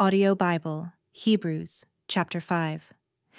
Audio Bible, Hebrews, chapter 5.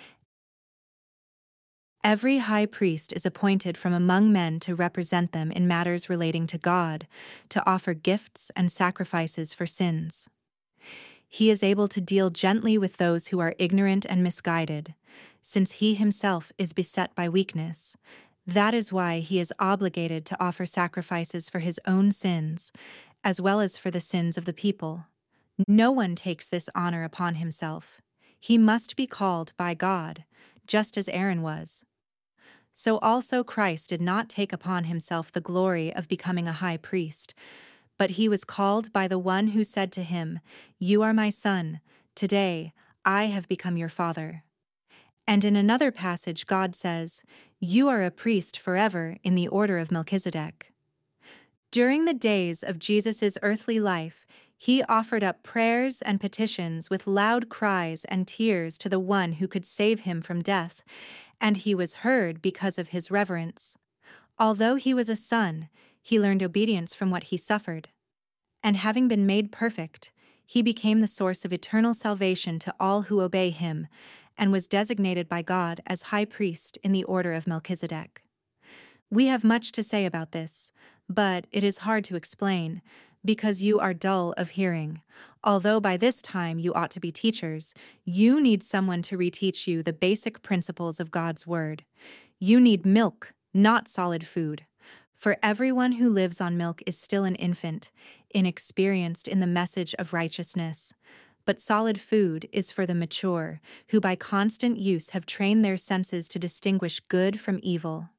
Every high priest is appointed from among men to represent them in matters relating to God, to offer gifts and sacrifices for sins. He is able to deal gently with those who are ignorant and misguided, since he himself is beset by weakness. That is why he is obligated to offer sacrifices for his own sins, as well as for the sins of the people. No one takes this honor upon himself. He must be called by God, just as Aaron was. So also Christ did not take upon himself the glory of becoming a high priest, but he was called by the one who said to him, "You are my son, today I have become your father." And in another passage God says, "You are a priest forever in the order of Melchizedek." During the days of Jesus' earthly life, he offered up prayers and petitions with loud cries and tears to the one who could save him from death, and he was heard because of his reverence. Although he was a son, he learned obedience from what he suffered. And having been made perfect, he became the source of eternal salvation to all who obey him, and was designated by God as high priest in the order of Melchizedek. We have much to say about this, but it is hard to explain, because you are dull of hearing. Although by this time you ought to be teachers, you need someone to reteach you the basic principles of God's Word. You need milk, not solid food. For everyone who lives on milk is still an infant, inexperienced in the message of righteousness. But solid food is for the mature, who by constant use have trained their senses to distinguish good from evil.